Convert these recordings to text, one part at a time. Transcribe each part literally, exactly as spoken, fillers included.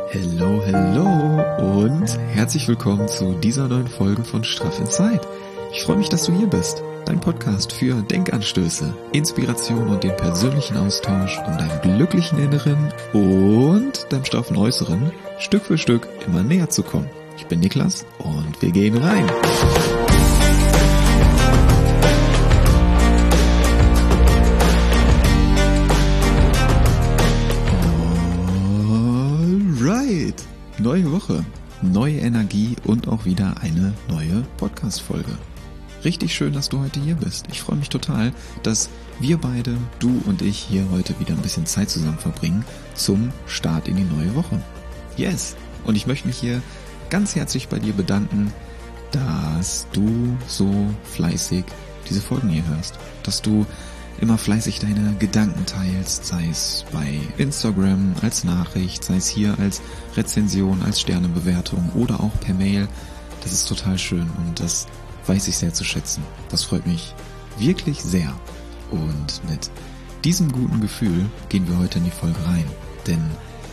Hello, hello und herzlich willkommen zu dieser neuen Folge von Straff Inside. Ich freue mich, dass du hier bist. Dein Podcast für Denkanstöße, Inspiration und den persönlichen Austausch, um deinem glücklichen Inneren und deinem straffen Äußeren Stück für Stück immer näher zu kommen. Ich bin Niklas und wir gehen rein. Alright, neue Woche, neue Energie und auch wieder eine neue Podcast-Folge. Richtig schön, dass du heute hier bist. Ich freue mich total, dass wir beide, du und ich, hier heute wieder ein bisschen Zeit zusammen verbringen zum Start in die neue Woche. Yes! Und ich möchte mich hier ganz herzlich bei dir bedanken, dass du so fleißig diese Folgen hier hörst. Dass du immer fleißig deine Gedanken teilst, sei es bei Instagram als Nachricht, sei es hier als Rezension, als Sternebewertung oder auch per Mail. Das ist total schön und das weiß ich sehr zu schätzen. Das freut mich wirklich sehr. Und mit diesem guten Gefühl gehen wir heute in die Folge rein. Denn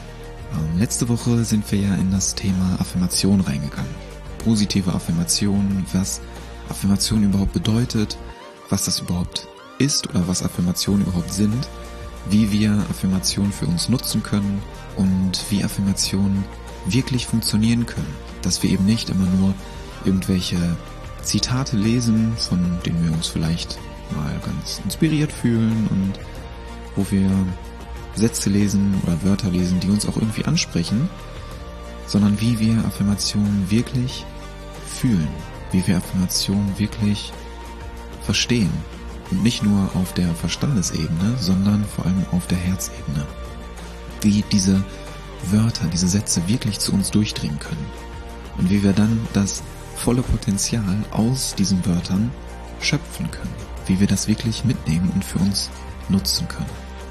ähm, letzte Woche sind wir ja in das Thema Affirmation reingegangen. Positive Affirmation, was Affirmation überhaupt bedeutet, was das überhaupt ist oder was Affirmationen überhaupt sind, wie wir Affirmationen für uns nutzen können und wie Affirmationen wirklich funktionieren können. Dass wir eben nicht immer nur irgendwelche Zitate lesen, von denen wir uns vielleicht mal ganz inspiriert fühlen und wo wir Sätze lesen oder Wörter lesen, die uns auch irgendwie ansprechen, sondern wie wir Affirmationen wirklich fühlen, wie wir Affirmationen wirklich verstehen. Und nicht nur auf der Verstandesebene, sondern vor allem auf der Herzebene. Wie diese Wörter, diese Sätze wirklich zu uns durchdringen können. Und wie wir dann das volle Potenzial aus diesen Wörtern schöpfen können. Wie wir das wirklich mitnehmen und für uns nutzen können.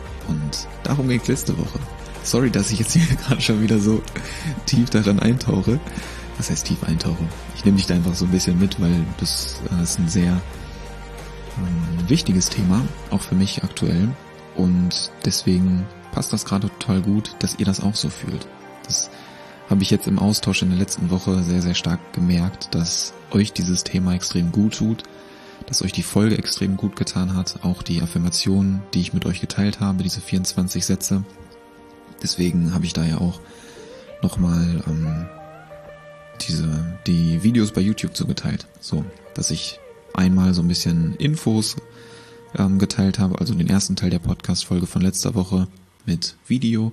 Und darum geht letzte Woche. Sorry, dass ich jetzt hier gerade schon wieder so tief daran eintauche. Was heißt tief eintauche? Ich nehme dich da einfach so ein bisschen mit, weil das, das ist ein sehr ähm, wichtiges Thema, auch für mich aktuell. Und deswegen passt das gerade total gut, dass ihr das auch so fühlt. Das habe ich jetzt im Austausch in der letzten Woche sehr, sehr stark gemerkt, dass euch dieses Thema extrem gut tut, dass euch die Folge extrem gut getan hat, auch die Affirmationen, die ich mit euch geteilt habe, diese vierundzwanzig Sätze. Deswegen habe ich da ja auch nochmal ähm, diese die Videos bei YouTube zugeteilt, so, dass ich einmal so ein bisschen Infos ähm, geteilt habe, also den ersten Teil der Podcast-Folge von letzter Woche mit Video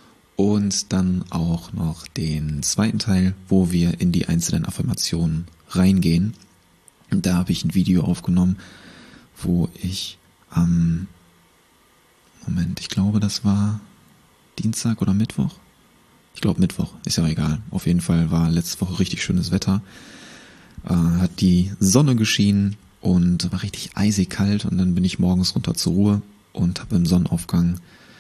und dann auch noch den zweiten Teil, wo wir in die einzelnen Affirmationen reingehen. Und da habe ich ein Video aufgenommen, wo ich am, ähm, Moment, ich glaube, das war Dienstag oder Mittwoch? Ich glaube Mittwoch, ist ja egal. Auf jeden Fall war letzte Woche richtig schönes Wetter. Äh, hat die Sonne geschienen und war richtig eisig kalt und dann bin ich morgens runter zur Ruhe und habe im Sonnenaufgang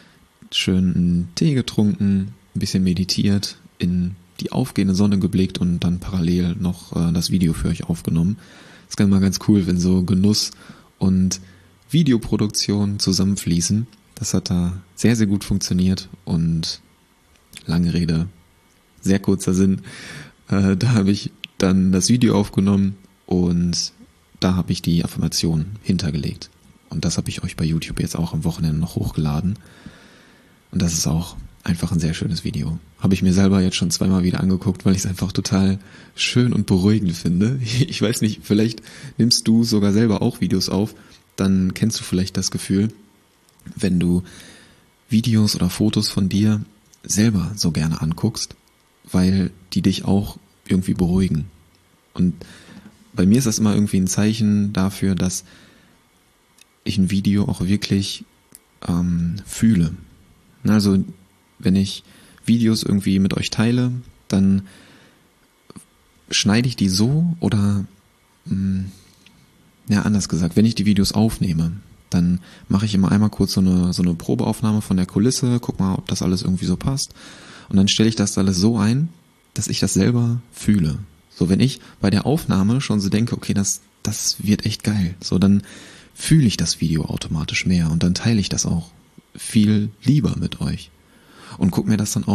schön einen Tee getrunken, ein bisschen meditiert, in die aufgehende Sonne geblickt und dann parallel noch äh, das Video für euch aufgenommen. Das ist immer ganz cool, wenn so Genuss und Videoproduktion zusammenfließen. Das hat da sehr, sehr gut funktioniert und lange Rede, sehr kurzer Sinn. Äh, da habe ich dann das Video aufgenommen und da habe ich die Affirmation hintergelegt. Und das habe ich euch bei YouTube jetzt auch am Wochenende noch hochgeladen. Und das ist auch einfach ein sehr schönes Video. Habe ich mir selber jetzt schon zweimal wieder angeguckt, weil ich es einfach total schön und beruhigend finde. Ich weiß nicht, vielleicht nimmst du sogar selber auch Videos auf, dann kennst du vielleicht das Gefühl, wenn du Videos oder Fotos von dir selber so gerne anguckst, weil die dich auch irgendwie beruhigen. Und bei mir ist das immer irgendwie ein Zeichen dafür, dass ich ein Video auch wirklich ähm, fühle. Also wenn ich Videos irgendwie mit euch teile, dann schneide ich die so oder, mh, ja anders gesagt, wenn ich die Videos aufnehme, dann mache ich immer einmal kurz so eine, so eine Probeaufnahme von der Kulisse, guck mal, ob das alles irgendwie so passt und dann stelle ich das alles so ein, dass ich das selber fühle. So, wenn ich bei der Aufnahme schon so denke, okay, das, das wird echt geil, so dann fühle ich das Video automatisch mehr und dann teile ich das auch viel lieber mit euch. Und guck mir das dann auch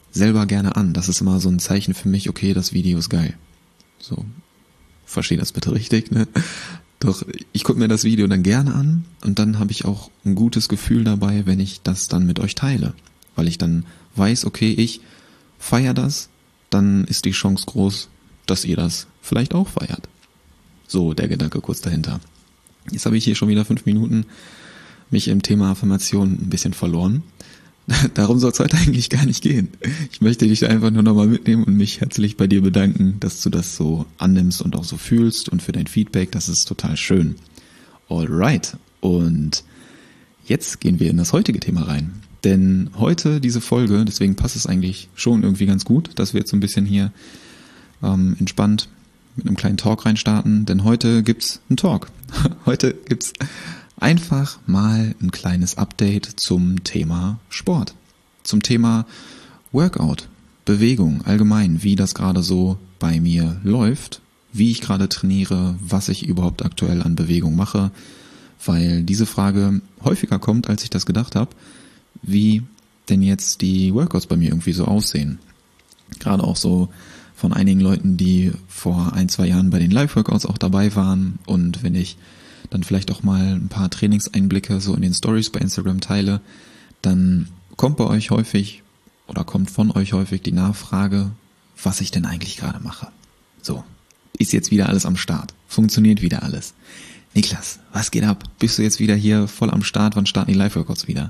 selber gerne an. Das ist immer so ein Zeichen für mich, okay, das Video ist geil. So, versteh das bitte richtig, ne? Doch ich gucke mir das Video dann gerne an und dann habe ich auch ein gutes Gefühl dabei, wenn ich das dann mit euch teile. Weil ich dann weiß, okay, ich feiere das, dann ist die Chance groß, dass ihr das vielleicht auch feiert. So, der Gedanke kurz dahinter. Jetzt habe ich hier schon wieder fünf Minuten mich im Thema Affirmation ein bisschen verloren. Darum soll es heute eigentlich gar nicht gehen. Ich möchte dich einfach nur nochmal mitnehmen und mich herzlich bei dir bedanken, dass du das so annimmst und auch so fühlst und für dein Feedback. Das ist total schön. Alright. Und jetzt gehen wir in das heutige Thema rein. Denn heute diese Folge, deswegen passt es eigentlich schon irgendwie ganz gut, dass wir jetzt so ein bisschen hier ähm, entspannt mit einem kleinen Talk reinstarten. Denn heute gibt's einen Talk. Heute gibt's einfach mal ein kleines Update zum Thema Sport, zum Thema Workout, Bewegung allgemein, wie das gerade so bei mir läuft, wie ich gerade trainiere, was ich überhaupt aktuell an Bewegung mache, weil diese Frage häufiger kommt, als ich das gedacht habe, wie denn jetzt die Workouts bei mir irgendwie so aussehen. Gerade auch so von einigen Leuten, die vor ein, zwei Jahren bei den Live-Workouts auch dabei waren, und wenn ich dann vielleicht auch mal ein paar Trainingseinblicke so in den Stories bei Instagram teile, dann kommt bei euch häufig oder kommt von euch häufig die Nachfrage, was ich denn eigentlich gerade mache. So, ist jetzt wieder alles am Start? Funktioniert wieder alles? Niklas, was geht ab? Bist du jetzt wieder hier voll am Start? Wann starten die Live-Workouts wieder?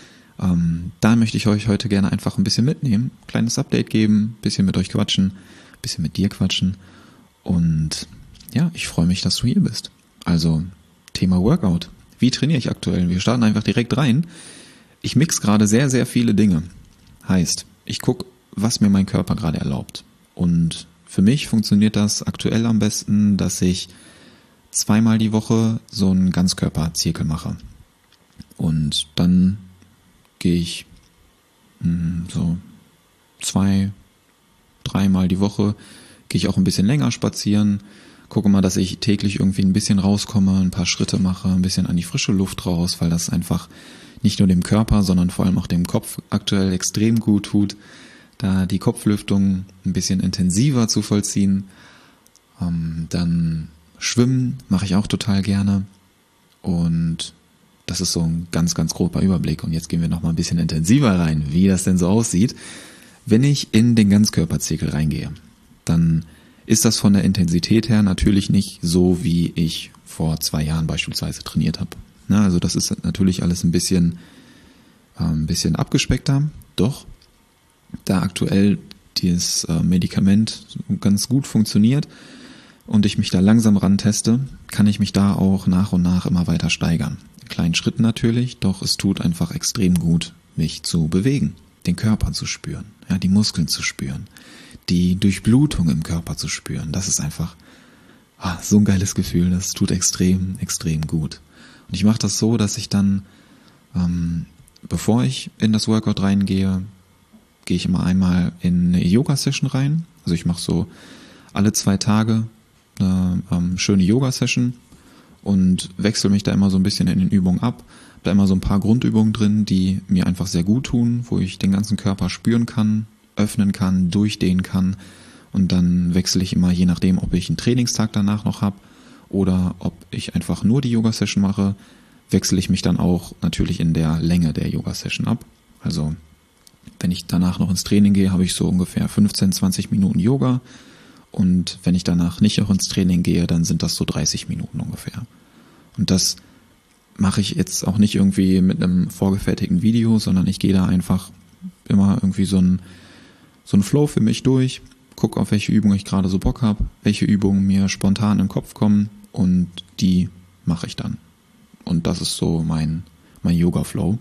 Ähm, da möchte ich euch heute gerne einfach ein bisschen mitnehmen, kleines Update geben, bisschen mit euch quatschen, bisschen mit dir quatschen, und ja, ich freue mich, dass du hier bist. Also Thema Workout. Wie trainiere ich aktuell? Wir starten einfach direkt rein. Ich mix gerade sehr, sehr viele Dinge. Heißt, ich gucke, was mir mein Körper gerade erlaubt. Und für mich funktioniert das aktuell am besten, dass ich zweimal die Woche so einen Ganzkörperzirkel mache. Und dann gehe ich mh, so zwei, dreimal die Woche, gehe ich auch ein bisschen länger spazieren. Gucke mal, dass ich täglich irgendwie ein bisschen rauskomme, ein paar Schritte mache, ein bisschen an die frische Luft raus, weil das einfach nicht nur dem Körper, sondern vor allem auch dem Kopf aktuell extrem gut tut, da die Kopflüftung ein bisschen intensiver zu vollziehen. Ähm, dann Schwimmen mache ich auch total gerne, und das ist so ein ganz, ganz grober Überblick. Und jetzt gehen wir noch mal ein bisschen intensiver rein, wie das denn so aussieht. Wenn ich in den Ganzkörperzirkel reingehe, dann ist das von der Intensität her natürlich nicht so, wie ich vor zwei Jahren beispielsweise trainiert habe. Na, also das ist natürlich alles ein bisschen, äh, ein bisschen abgespeckter. Doch, da aktuell dieses äh, Medikament ganz gut funktioniert und ich mich da langsam ranteste, kann ich mich da auch nach und nach immer weiter steigern. In kleinen Schritten natürlich, doch es tut einfach extrem gut, mich zu bewegen, den Körper zu spüren, ja, die Muskeln zu spüren, die Durchblutung im Körper zu spüren. Das ist einfach ah, so ein geiles Gefühl. Das tut extrem, extrem gut. Und ich mache das so, dass ich dann, ähm, bevor ich in das Workout reingehe, gehe ich immer einmal in eine Yoga-Session rein. Also ich mache so alle zwei Tage eine ähm, schöne Yoga-Session und wechsle mich da immer so ein bisschen in den Übungen ab. Hab da immer so ein paar Grundübungen drin, die mir einfach sehr gut tun, wo ich den ganzen Körper spüren kann, öffnen kann, durchdehnen kann, und dann wechsle ich immer, je nachdem, ob ich einen Trainingstag danach noch habe oder ob ich einfach nur die Yoga-Session mache, wechsle ich mich dann auch natürlich in der Länge der Yoga-Session ab. Also wenn ich danach noch ins Training gehe, habe ich so ungefähr fünfzehn, zwanzig Minuten Yoga, und wenn ich danach nicht noch ins Training gehe, dann sind das so dreißig Minuten ungefähr. Und das mache ich jetzt auch nicht irgendwie mit einem vorgefertigten Video, sondern ich gehe da einfach immer irgendwie so ein so ein Flow für mich durch, gucke, auf welche Übung ich gerade so Bock habe, welche Übungen mir spontan im Kopf kommen, und die mache ich dann. Und das ist so mein, mein Yoga-Flow.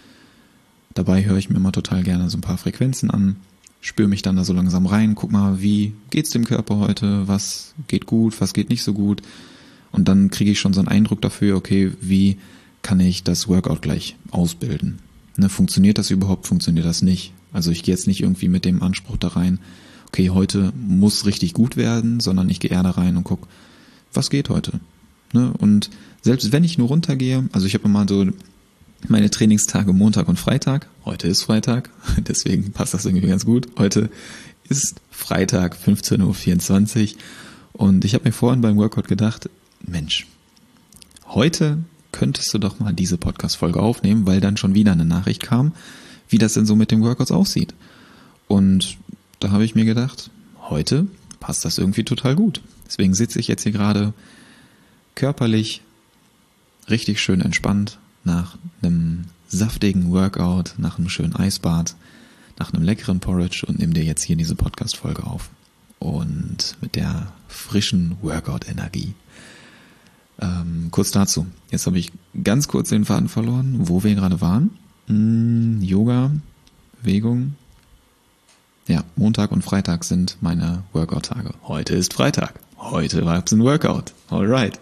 Dabei höre ich mir immer total gerne so ein paar Frequenzen an, spüre mich dann da so langsam rein, guck mal, wie geht's dem Körper heute, was geht gut, was geht nicht so gut. Und dann kriege ich schon so einen Eindruck dafür, okay, wie kann ich das Workout gleich ausbilden? Ne, funktioniert das überhaupt, funktioniert das nicht? Also ich gehe jetzt nicht irgendwie mit dem Anspruch da rein, okay, heute muss richtig gut werden, sondern ich gehe eher da rein und gucke, was geht heute? Ne? Und selbst wenn ich nur runtergehe, also ich habe immer so meine Trainingstage Montag und Freitag. Heute ist Freitag, deswegen passt das irgendwie ganz gut. Heute ist Freitag, fünfzehn Uhr vierundzwanzig und ich habe mir vorhin beim Workout gedacht, Mensch, heute könntest du doch mal diese Podcast-Folge aufnehmen, weil dann schon wieder eine Nachricht kam, wie das denn so mit den Workouts aussieht. Und da habe ich mir gedacht, heute passt das irgendwie total gut. Deswegen sitze ich jetzt hier gerade körperlich richtig schön entspannt nach einem saftigen Workout, nach einem schönen Eisbad, nach einem leckeren Porridge und nehme dir jetzt hier diese Podcast-Folge auf. Und mit der frischen Workout-Energie. Ähm, kurz dazu. Jetzt habe ich ganz kurz den Faden verloren, wo wir gerade waren. Hm, Yoga, Bewegung. Ja, Montag und Freitag sind meine Workout-Tage. Heute ist Freitag. Heute war es ein Workout. Alright.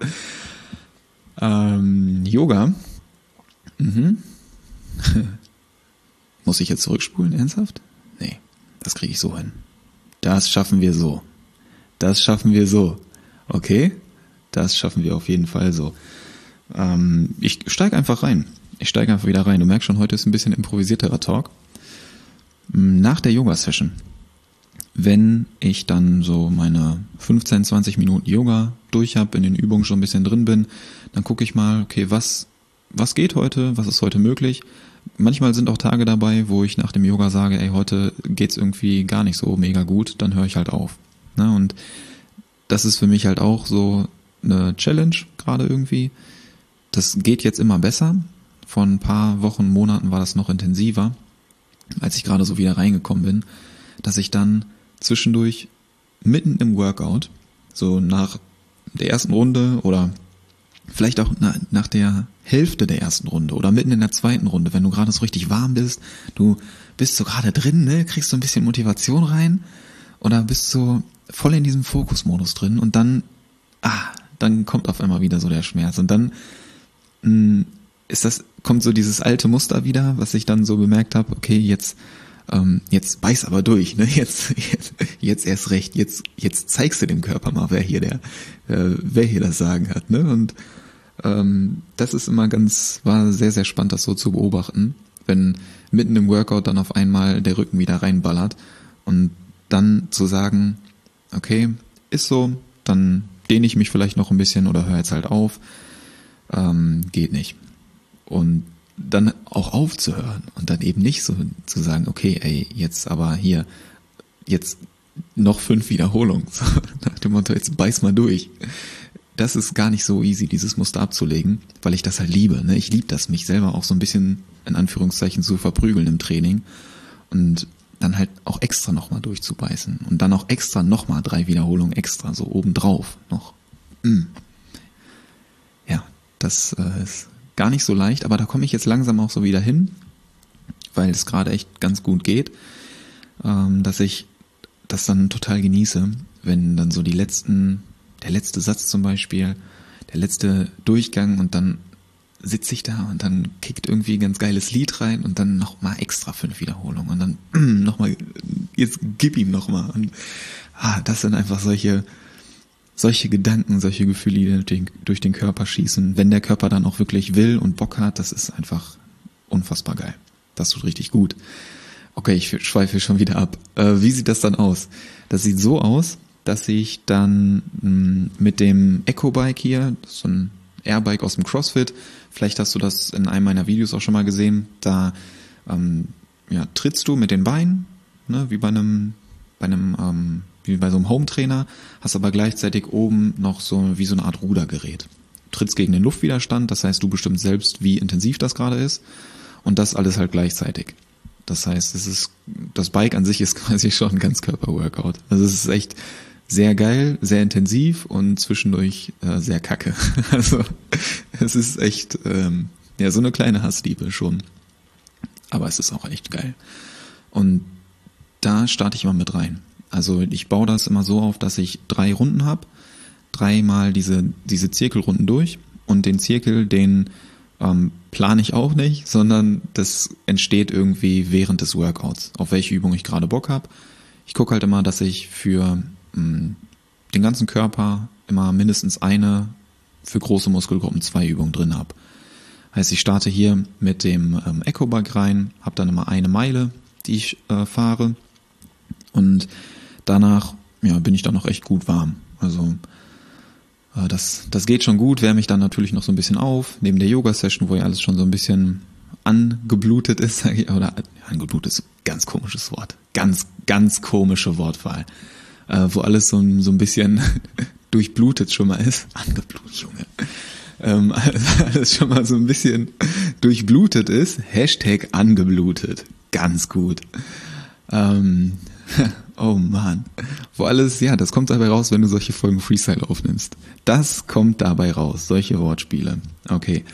Ähm, Yoga. Mhm. Muss ich jetzt zurückspulen, ernsthaft? Nee, das kriege ich so hin. Das schaffen wir so. Das schaffen wir so. Okay? Das schaffen wir auf jeden Fall so. Ähm, ich steige einfach rein. Ich steige einfach wieder rein. Du merkst schon, heute ist ein bisschen improvisierterer Talk. Nach der Yoga-Session, wenn ich dann so meine fünfzehn, zwanzig Minuten Yoga durch habe, in den Übungen schon ein bisschen drin bin, dann gucke ich mal, okay, was, was geht heute, was ist heute möglich? Manchmal sind auch Tage dabei, wo ich nach dem Yoga sage, ey, heute geht's irgendwie gar nicht so mega gut, dann höre ich halt auf. Ne? Und das ist für mich halt auch so eine Challenge gerade irgendwie. Das geht jetzt immer besser. Vor ein paar Wochen, Monaten war das noch intensiver, als ich gerade so wieder reingekommen bin, dass ich dann zwischendurch mitten im Workout, so nach der ersten Runde oder vielleicht auch na, nach der Hälfte der ersten Runde oder mitten in der zweiten Runde, wenn du gerade so richtig warm bist, du bist so gerade drin, ne, kriegst so ein bisschen Motivation rein oder bist so voll in diesem Fokusmodus drin und dann, ah, dann kommt auf einmal wieder so der Schmerz und dann mh, ist das, kommt so dieses alte Muster wieder, was ich dann so bemerkt habe, okay, jetzt ähm, jetzt beiß aber durch, ne? Jetzt, jetzt, jetzt erst recht, jetzt, jetzt zeigst du dem Körper mal, wer hier der, äh, wer hier das Sagen hat, ne? Und ähm, das ist immer ganz, war sehr, sehr spannend, das so zu beobachten, wenn mitten im Workout dann auf einmal der Rücken wieder reinballert und dann zu sagen, okay, ist so, dann dehne ich mich vielleicht noch ein bisschen oder höre jetzt halt auf, ähm, geht nicht. Und dann auch aufzuhören und dann eben nicht so zu sagen, okay, ey, jetzt aber hier, jetzt noch fünf Wiederholungen, so, nach dem Motto, jetzt beiß mal durch. Das ist gar nicht so easy, dieses Muster abzulegen, weil ich das halt liebe. Ne? Ich liebe das, mich selber auch so ein bisschen in Anführungszeichen zu verprügeln im Training und dann halt auch extra nochmal durchzubeißen und dann auch extra nochmal drei Wiederholungen extra, so obendrauf noch. Mm. Ja, das äh, ist gar nicht so leicht, aber da komme ich jetzt langsam auch so wieder hin, weil es gerade echt ganz gut geht, ähm, dass ich das dann total genieße, wenn dann so die letzten, der letzte Satz zum Beispiel, der letzte Durchgang und dann sitze ich da und dann kickt irgendwie ein ganz geiles Lied rein und dann nochmal extra fünf Wiederholungen und dann mm, nochmal, jetzt gib ihm nochmal und ah, das sind einfach solche solche Gedanken, solche Gefühle, die durch den, durch den Körper schießen, wenn der Körper dann auch wirklich will und Bock hat, das ist einfach unfassbar geil. Das tut richtig gut. Okay, ich schweife schon wieder ab. Äh, wie sieht das dann aus? Das sieht so aus, dass ich dann mh, mit dem Eco-Bike hier, das ist so ein Airbike aus dem CrossFit, vielleicht hast du das in einem meiner Videos auch schon mal gesehen, da ähm, ja, trittst du mit den Beinen, ne, wie bei einem, bei einem ähm, wie bei so einem Home-Trainer, hast aber gleichzeitig oben noch so wie so eine Art Rudergerät. Du trittst gegen den Luftwiderstand, das heißt, du bestimmst selbst, wie intensiv das gerade ist und das alles halt gleichzeitig. Das heißt, es ist, das Bike an sich ist quasi schon ein Ganzkörper-Workout. Also es ist echt sehr geil, sehr intensiv und zwischendurch äh, sehr kacke. Also es ist echt ähm, ja so eine kleine Hassliebe schon. Aber es ist auch echt geil. Und da starte ich mal mit rein. Also ich baue das immer so auf, dass ich drei Runden habe, dreimal diese diese Zirkelrunden durch und den Zirkel, den ähm, plane ich auch nicht, sondern das entsteht irgendwie während des Workouts, auf welche Übung ich gerade Bock habe. Ich gucke halt immer, dass ich für mh, den ganzen Körper immer mindestens eine, für große Muskelgruppen zwei Übungen drin habe. Heißt, ich starte hier mit dem ähm, Ecobike rein, habe dann immer eine Meile, die ich äh, fahre und danach ja, bin ich dann noch echt gut warm. Also äh, das, das geht schon gut, wärme ich dann natürlich noch so ein bisschen auf, neben der Yoga-Session, wo ja alles schon so ein bisschen angeblutet ist, sage ich, oder angeblutet ist ganz komisches Wort, ganz, ganz komische Wortwahl, äh, wo alles so, so ein bisschen durchblutet schon mal ist, angeblutet, Junge, ähm, alles schon mal so ein bisschen durchblutet ist, Hashtag angeblutet, ganz gut, ähm, oh man, wo alles, ja, das kommt dabei raus, wenn du solche Folgen Freestyle aufnimmst, das kommt dabei raus, solche Wortspiele, okay.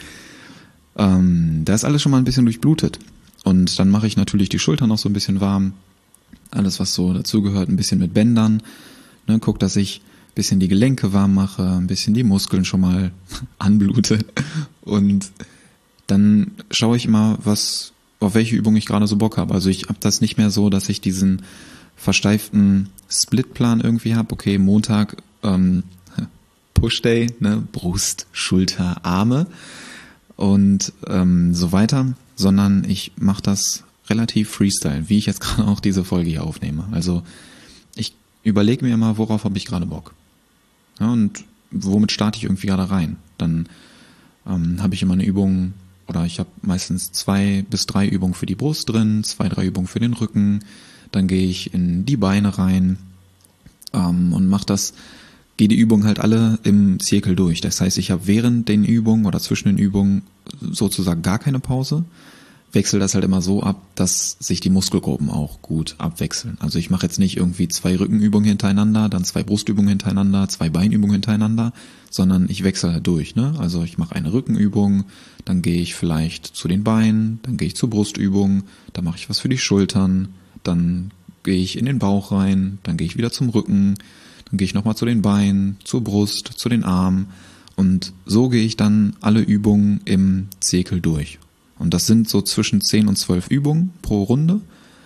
Ähm, da ist alles schon mal ein bisschen durchblutet. Und dann mache ich natürlich die Schultern noch so ein bisschen warm. Alles, was so dazugehört, ein bisschen mit Bändern. Ne, guck, dass ich ein bisschen die Gelenke warm mache, ein bisschen die Muskeln schon mal anblute. Und dann schaue ich immer, was, auf welche Übung ich gerade so Bock habe. Also ich habe das nicht mehr so, dass ich diesen versteiften Splitplan irgendwie habe. Okay, Montag ähm, Push-Day, ne, Brust, Schulter, Arme und ähm, so weiter, sondern ich mache das relativ Freestyle, wie ich jetzt gerade auch diese Folge hier aufnehme. Also ich überlege mir immer, worauf habe ich gerade Bock. Ja, und womit starte ich irgendwie gerade rein. Dann ähm, habe ich immer eine Übung, oder ich habe meistens zwei bis drei Übungen für die Brust drin, zwei, drei Übungen für den Rücken, dann gehe ich in die Beine rein ähm, und mache das, gehe die Übungen halt alle im Zirkel durch. Das heißt, ich habe während den Übungen oder zwischen den Übungen sozusagen gar keine Pause, wechsle das halt immer so ab, dass sich die Muskelgruppen auch gut abwechseln. Also ich mache jetzt nicht irgendwie zwei Rückenübungen hintereinander, dann zwei Brustübungen hintereinander, zwei Beinübungen hintereinander, sondern ich wechsle halt durch. Ne? Also ich mache eine Rückenübung, dann gehe ich vielleicht zu den Beinen, dann gehe ich zur Brustübung, dann mache ich was für die Schultern, dann gehe ich in den Bauch rein, dann gehe ich wieder zum Rücken, dann gehe ich nochmal zu den Beinen, zur Brust, zu den Armen und so gehe ich dann alle Übungen im Zirkel durch. Und das sind so zwischen zehn und zwölf Übungen pro Runde.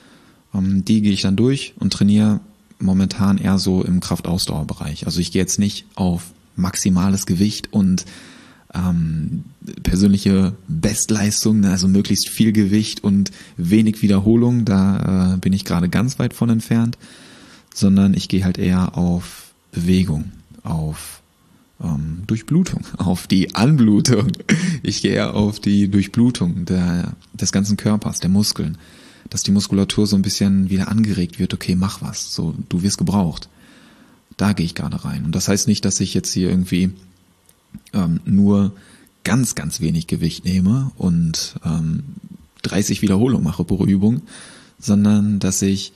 Die gehe ich dann durch und trainiere momentan eher so im Kraftausdauerbereich. Also ich gehe jetzt nicht auf maximales Gewicht und ähm, persönliche Bestleistung, also möglichst viel Gewicht und wenig Wiederholung. Da äh, bin ich gerade ganz weit von entfernt. Sondern ich gehe halt eher auf Bewegung, auf ähm, Durchblutung, auf die Anblutung. Ich gehe eher auf die Durchblutung der, des ganzen Körpers, der Muskeln, dass die Muskulatur so ein bisschen wieder angeregt wird. Okay, mach was, so du wirst gebraucht. Da gehe ich gerade rein. Und das heißt nicht, dass ich jetzt hier irgendwie ähm, nur ganz, ganz wenig Gewicht nehme und ähm, dreißig Wiederholungen mache pro Übung, sondern dass ich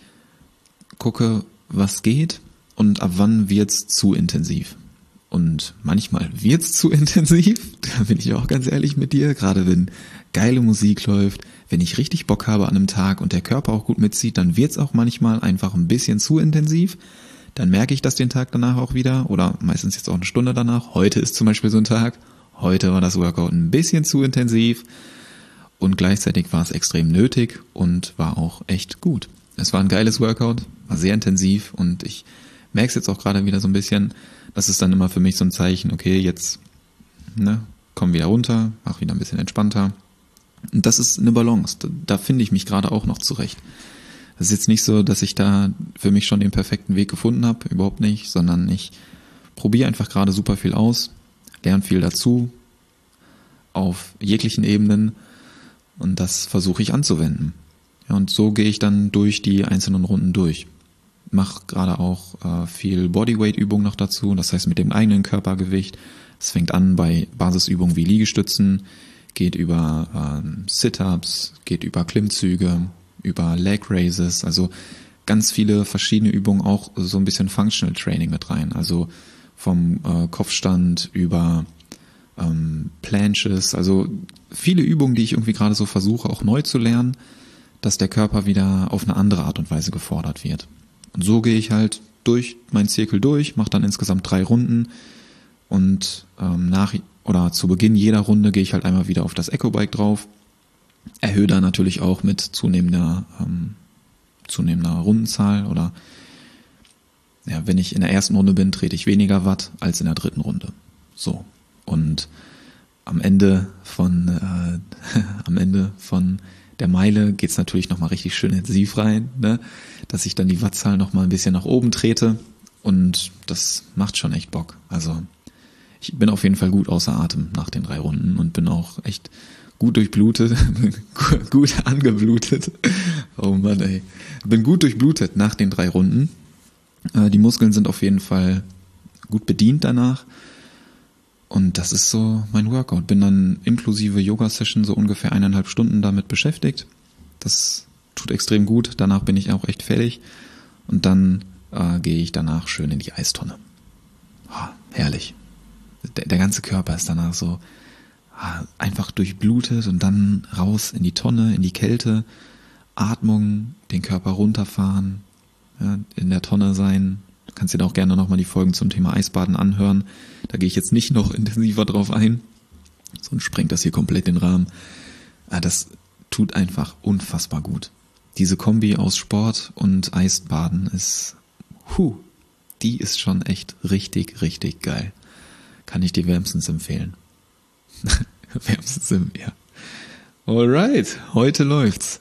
gucke, was geht und ab wann wird's zu intensiv. Und manchmal wird's zu intensiv, da bin ich auch ganz ehrlich mit dir, gerade wenn geile Musik läuft, wenn ich richtig Bock habe an einem Tag und der Körper auch gut mitzieht, dann wird's auch manchmal einfach ein bisschen zu intensiv. Dann merke ich das den Tag danach auch wieder oder meistens jetzt auch eine Stunde danach. Heute ist zum Beispiel so ein Tag, heute war das Workout ein bisschen zu intensiv und gleichzeitig war es extrem nötig und war auch echt gut. Es war ein geiles Workout, war sehr intensiv und ich merke es jetzt auch gerade wieder so ein bisschen, das ist dann immer für mich so ein Zeichen, okay, jetzt ne, komm wieder runter, mach wieder ein bisschen entspannter. Und das ist eine Balance, da, da finde ich mich gerade auch noch zurecht. Das ist jetzt nicht so, dass ich da für mich schon den perfekten Weg gefunden habe, überhaupt nicht, sondern ich probiere einfach gerade super viel aus, lerne viel dazu, auf jeglichen Ebenen und das versuche ich anzuwenden. Ja, und so gehe ich dann durch die einzelnen Runden durch. Mache gerade auch äh, viel Bodyweight-Übung noch dazu, das heißt mit dem eigenen Körpergewicht. Es fängt an bei Basisübungen wie Liegestützen, geht über ähm, Sit-Ups, geht über Klimmzüge, über Leg Raises, also ganz viele verschiedene Übungen, auch so ein bisschen Functional Training mit rein, also vom äh, Kopfstand über ähm, Planches, also viele Übungen, die ich irgendwie gerade so versuche auch neu zu lernen, dass der Körper wieder auf eine andere Art und Weise gefordert wird. Und so gehe ich halt durch meinen Zirkel durch, mache dann insgesamt drei Runden und ähm, nach oder zu Beginn jeder Runde gehe ich halt einmal wieder auf das Ecobike drauf, erhöhe da natürlich auch mit zunehmender ähm, zunehmender Rundenzahl oder ja, wenn ich in der ersten Runde bin, trete ich weniger Watt als in der dritten Runde. So. Und am Ende von äh, am Ende von der Meile geht's natürlich nochmal richtig schön intensiv rein, ne? Dass ich dann die Wattzahl nochmal ein bisschen nach oben trete und das macht schon echt Bock. Also ich bin auf jeden Fall gut außer Atem nach den drei Runden und bin auch echt gut durchblutet, gut angeblutet. Oh Mann, ey. Bin gut durchblutet nach den drei Runden. Äh, die Muskeln sind auf jeden Fall gut bedient danach. Und das ist so mein Workout. Bin dann inklusive Yoga-Session so ungefähr eineinhalb Stunden damit beschäftigt. Das tut extrem gut. Danach bin ich auch echt fertig. Und dann äh, gehe ich danach schön in die Eistonne. Oh, herrlich. Der, der ganze Körper ist danach so ah, einfach durchblutet und dann raus in die Tonne, in die Kälte. Atmung, den Körper runterfahren, ja, in der Tonne sein. Du kannst dir da auch gerne nochmal die Folgen zum Thema Eisbaden anhören. Da gehe ich jetzt nicht noch intensiver drauf ein, sonst sprengt das hier komplett den Rahmen. Aber das tut einfach unfassbar gut. Diese Kombi aus Sport und Eisbaden ist, huh, die ist schon echt richtig, richtig geil. Kann ich dir wärmstens empfehlen. wärmstens, ja. Alright, heute läuft's.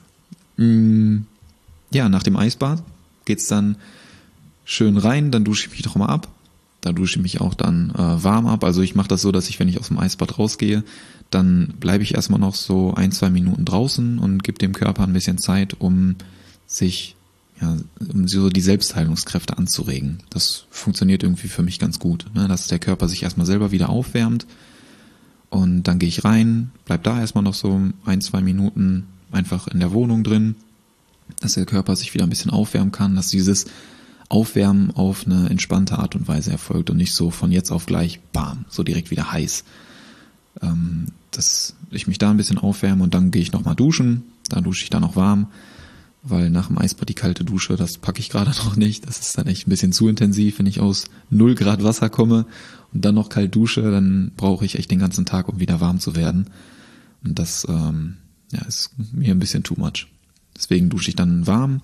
Ja, nach dem Eisbad geht's dann schön rein, dann dusche ich mich doch mal ab. Da dusche ich mich auch dann äh, warm ab. Also ich mache das so, dass ich, wenn ich aus dem Eisbad rausgehe, dann bleibe ich erstmal noch so ein, zwei Minuten draußen und gebe dem Körper ein bisschen Zeit, um sich, ja, um so die Selbstheilungskräfte anzuregen. Das funktioniert irgendwie für mich ganz gut, ne? Dass der Körper sich erstmal selber wieder aufwärmt und dann gehe ich rein, bleib da erstmal noch so ein, zwei Minuten einfach in der Wohnung drin, dass der Körper sich wieder ein bisschen aufwärmen kann, dass dieses Aufwärmen auf eine entspannte Art und Weise erfolgt und nicht so von jetzt auf gleich, bam, so direkt wieder heiß. Ähm, dass ich mich da ein bisschen aufwärme und dann gehe ich nochmal duschen, da dusche ich dann noch warm, weil nach dem Eisbad die kalte Dusche, das packe ich gerade noch nicht, das ist dann echt ein bisschen zu intensiv, wenn ich aus null Grad Wasser komme und dann noch kalt dusche, dann brauche ich echt den ganzen Tag, um wieder warm zu werden und das ähm, ja, ist mir ein bisschen too much. Deswegen dusche ich dann warm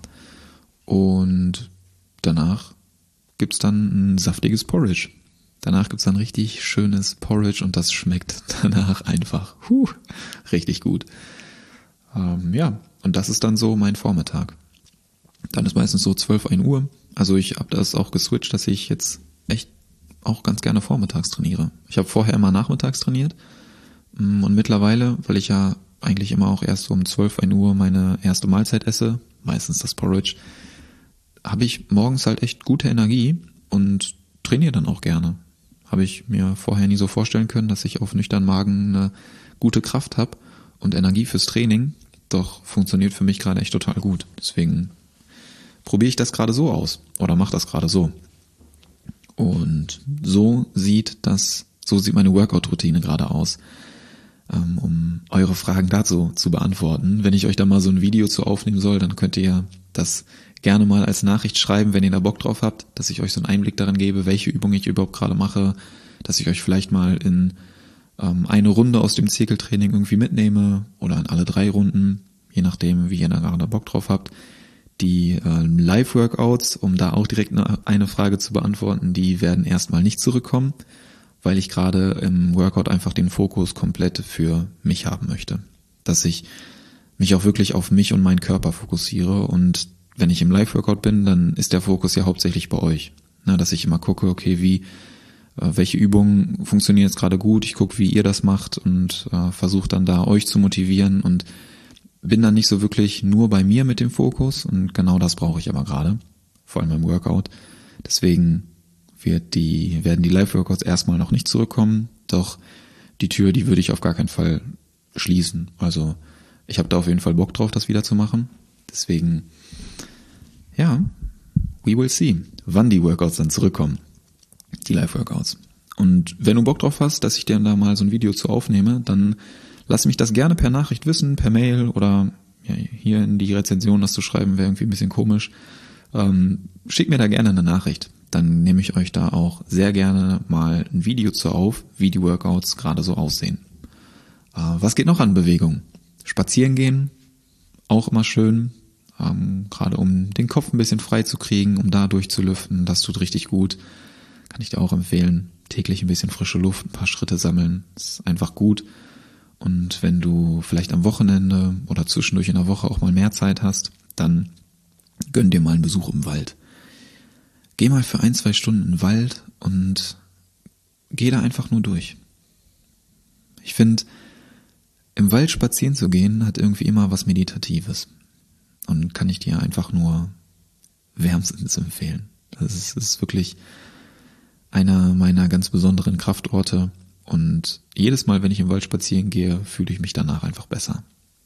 und danach gibt's dann ein saftiges Porridge. Danach gibt's dann richtig schönes Porridge und das schmeckt danach einfach huh, richtig gut. Ähm, ja, und das ist dann so mein Vormittag. Dann ist meistens so zwölf, ein Uhr. Also ich habe das auch geswitcht, dass ich jetzt echt auch ganz gerne vormittags trainiere. Ich habe vorher immer nachmittags trainiert und mittlerweile, weil ich ja eigentlich immer auch erst so um zwölf, ein Uhr meine erste Mahlzeit esse, meistens das Porridge, habe ich morgens halt echt gute Energie und trainiere dann auch gerne. Habe ich mir vorher nie so vorstellen können, dass ich auf nüchternen Magen eine gute Kraft habe und Energie fürs Training. Doch funktioniert für mich gerade echt total gut. Deswegen probiere ich das gerade so aus oder mache das gerade so. Und so sieht das, so sieht meine Workout-Routine gerade aus. Um eure Fragen dazu zu beantworten. Wenn ich euch da mal so ein Video zu aufnehmen soll, dann könnt ihr das gerne mal als Nachricht schreiben, wenn ihr da Bock drauf habt, dass ich euch so einen Einblick darin gebe, welche Übung ich überhaupt gerade mache, dass ich euch vielleicht mal in ähm, eine Runde aus dem Zirkeltraining irgendwie mitnehme oder in alle drei Runden, je nachdem, wie ihr da gerade Bock drauf habt. Die äh, Live-Workouts, um da auch direkt eine, eine Frage zu beantworten, die werden erstmal nicht zurückkommen, weil ich gerade im Workout einfach den Fokus komplett für mich haben möchte. Dass ich mich auch wirklich auf mich und meinen Körper fokussiere und wenn ich im Live-Workout bin, dann ist der Fokus ja hauptsächlich bei euch. Na, dass ich immer gucke, okay, wie, äh, welche Übungen funktionieren jetzt gerade gut, ich gucke, wie ihr das macht und äh, versuche dann da euch zu motivieren und bin dann nicht so wirklich nur bei mir mit dem Fokus und genau das brauche ich aber gerade, vor allem im Workout. Deswegen wird die, werden die Live-Workouts erstmal noch nicht zurückkommen, doch die Tür, die würde ich auf gar keinen Fall schließen. Also ich habe da auf jeden Fall Bock drauf, das wieder zu machen. Deswegen, ja, we will see, wann die Workouts dann zurückkommen, die Live-Workouts. Und wenn du Bock drauf hast, dass ich dir da mal so ein Video zu aufnehme, dann lass mich das gerne per Nachricht wissen, per Mail oder ja, hier in die Rezension das zu schreiben, wäre irgendwie ein bisschen komisch. Ähm, schick mir da gerne eine Nachricht. Dann nehme ich euch da auch sehr gerne mal ein Video zu auf, wie die Workouts gerade so aussehen. Äh, was geht noch an Bewegung? Spazieren gehen, auch immer schön, ähm, gerade um den Kopf ein bisschen frei zu kriegen, um da durchzulüften, das tut richtig gut, kann ich dir auch empfehlen. täglich ein bisschen frische Luft, ein paar Schritte sammeln, ist einfach gut. Und wenn du vielleicht am Wochenende oder zwischendurch in der Woche auch mal mehr Zeit hast, dann gönn dir mal einen Besuch im Wald. Geh mal für ein, zwei Stunden in den Wald und geh da einfach nur durch. Ich finde, im Wald spazieren zu gehen, hat irgendwie immer was Meditatives. Und kann ich dir einfach nur wärmstens empfehlen. Das ist, das ist wirklich einer meiner ganz besonderen Kraftorte. Und jedes Mal, wenn ich im Wald spazieren gehe, fühle ich mich danach einfach besser.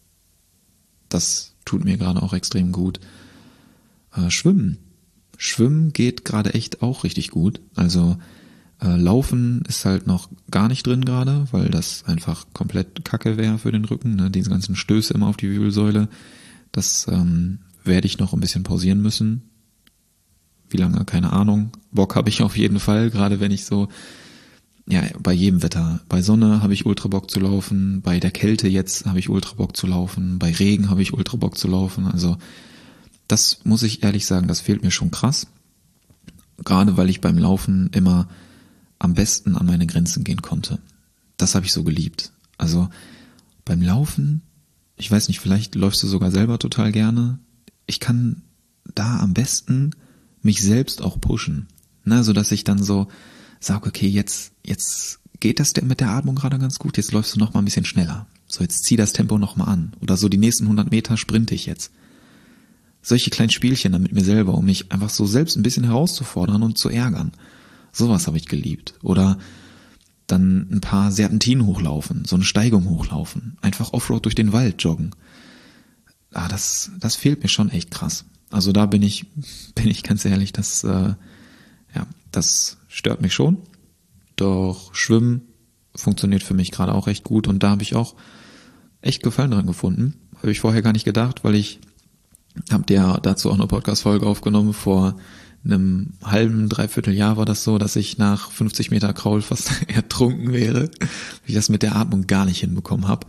Das tut mir gerade auch extrem gut. Äh, Schwimmen. Schwimmen geht gerade echt auch richtig gut. Also äh, Laufen ist halt noch gar nicht drin gerade, weil das einfach komplett Kacke wäre für den Rücken. Ne? Diese ganzen Stöße immer auf die Wirbelsäule. Das ähm, werde ich noch ein bisschen pausieren müssen. Wie lange? Keine Ahnung. Bock habe ich auf jeden Fall, gerade wenn ich so, ja, bei jedem Wetter. Bei Sonne habe ich ultra Bock zu laufen, bei der Kälte jetzt habe ich ultra Bock zu laufen, bei Regen habe ich ultra Bock zu laufen. Also das muss ich ehrlich sagen, das fehlt mir schon krass. Gerade weil ich beim Laufen immer am besten an meine Grenzen gehen konnte. Das habe ich so geliebt. Also beim Laufen, ich weiß nicht, vielleicht läufst du sogar selber total gerne. Ich kann da am besten mich selbst auch pushen, ne, so dass ich dann so sage, okay, jetzt jetzt geht das mit der Atmung gerade ganz gut, jetzt läufst du noch mal ein bisschen schneller. So, jetzt zieh das Tempo noch mal an oder so die nächsten hundert Meter sprinte ich jetzt. Solche kleinen Spielchen dann mit mir selber, um mich einfach so selbst ein bisschen herauszufordern und zu ärgern. Sowas habe ich geliebt. Oder dann ein paar Serpentinen hochlaufen, so eine Steigung hochlaufen, einfach Offroad durch den Wald joggen. Ah, das das fehlt mir schon echt krass. Also da bin ich bin ich ganz ehrlich, das äh, ja, das stört mich schon. Doch Schwimmen funktioniert für mich gerade auch echt gut und da habe ich auch echt Gefallen dran gefunden. Habe ich vorher gar nicht gedacht, weil ich habe dir dazu auch eine Podcast-Folge aufgenommen. Vor einem halben, dreiviertel Jahr war das so, dass ich nach fünfzig Meter Kraul fast ertrunken wäre, weil ich das mit der Atmung gar nicht hinbekommen habe.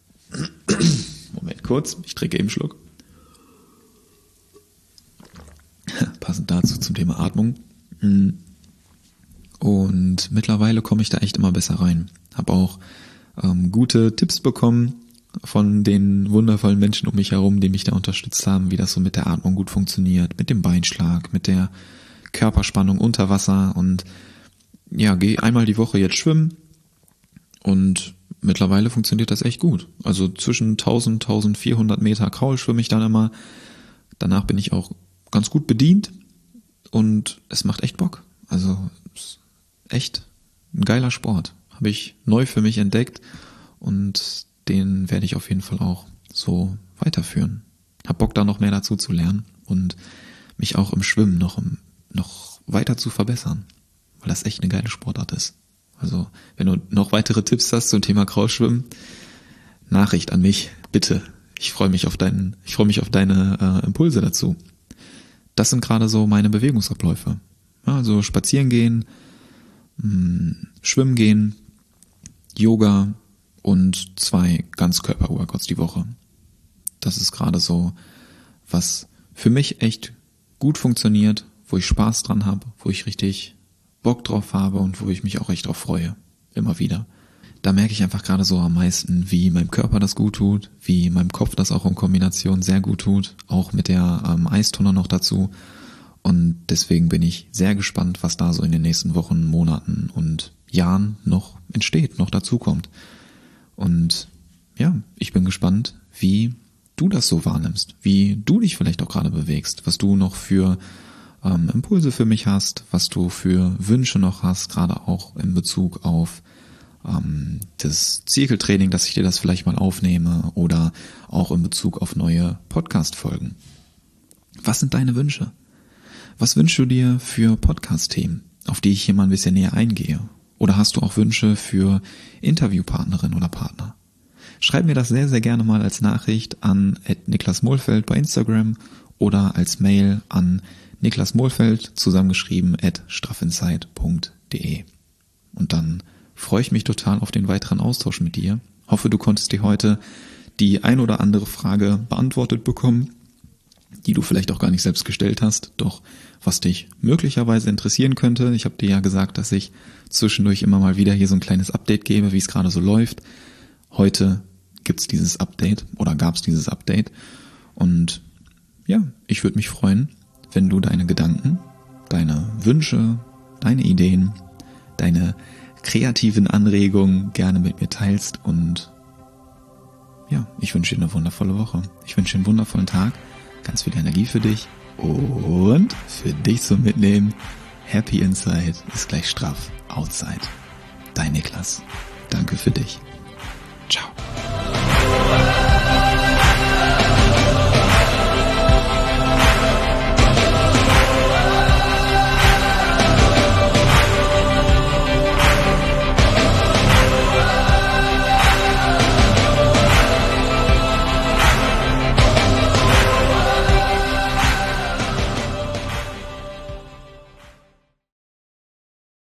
Moment kurz, ich trinke eben einen Schluck. Passend dazu zum Thema Atmung. Und mittlerweile komme ich da echt immer besser rein. Habe auch ähm, gute Tipps bekommen von den wundervollen Menschen um mich herum, die mich da unterstützt haben, wie das so mit der Atmung gut funktioniert, mit dem Beinschlag, mit der Körperspannung unter Wasser und ja, gehe einmal die Woche jetzt schwimmen und mittlerweile funktioniert das echt gut. Also zwischen tausend, eintausendvierhundert Meter Kraul schwimme ich dann immer. Danach bin ich auch ganz gut bedient und es macht echt Bock. Also echt ein geiler Sport. Habe ich neu für mich entdeckt und den werde ich auf jeden Fall auch so weiterführen. Hab Bock da noch mehr dazu zu lernen und mich auch im Schwimmen noch, noch weiter zu verbessern, weil das echt eine geile Sportart ist. Also wenn du noch weitere Tipps hast zum Thema Kraulschwimmen, Nachricht an mich, bitte. Ich freue mich auf deinen, ich freue mich auf deine äh, Impulse dazu. Das sind gerade so meine Bewegungsabläufe. Ja, also spazieren gehen, mh, schwimmen gehen, Yoga und zwei Ganzkörper-Workouts die Woche. Das ist gerade so, was für mich echt gut funktioniert, wo ich Spaß dran habe, wo ich richtig Bock drauf habe und wo ich mich auch echt drauf freue. Immer wieder. Da merke ich einfach gerade so am meisten, wie meinem Körper das gut tut, wie meinem Kopf das auch in Kombination sehr gut tut, auch mit der ähm, Eistonne noch dazu. Und deswegen bin ich sehr gespannt, was da so in den nächsten Wochen, Monaten und Jahren noch entsteht, noch dazukommt. Und ja, ich bin gespannt, wie du das so wahrnimmst, wie du dich vielleicht auch gerade bewegst, was du noch für ähm, Impulse für mich hast, was du für Wünsche noch hast, gerade auch in Bezug auf ähm, das Zirkeltraining, dass ich dir das vielleicht mal aufnehme oder auch in Bezug auf neue Podcast-Folgen. Was sind deine Wünsche? Was wünschst du dir für Podcast-Themen, auf die ich hier mal ein bisschen näher eingehe? Oder hast du auch Wünsche für Interviewpartnerin oder Partner? Schreib mir das sehr, sehr gerne mal als Nachricht an at Niklas Mohlfeld bei Instagram oder als Mail an Niklas Mohlfeld, zusammengeschrieben at straffinsight punkt de. Und dann freue ich mich total auf den weiteren Austausch mit dir. Hoffe, du konntest dir heute die ein oder andere Frage beantwortet bekommen. die du vielleicht auch gar nicht selbst gestellt hast, doch was dich möglicherweise interessieren könnte. Ich habe dir ja gesagt, dass ich zwischendurch immer mal wieder hier so ein kleines Update gebe, wie es gerade so läuft. Heute gibt's dieses Update oder gab's dieses Update und ja, ich würde mich freuen, wenn du deine Gedanken, deine Wünsche, deine Ideen, deine kreativen Anregungen gerne mit mir teilst und ja, ich wünsche dir eine wundervolle Woche. Ich wünsche dir einen wundervollen Tag, ganz viel Energie für dich und für dich zum Mitnehmen. Happy Inside ist gleich straff Outside. Dein Niklas. Danke für dich.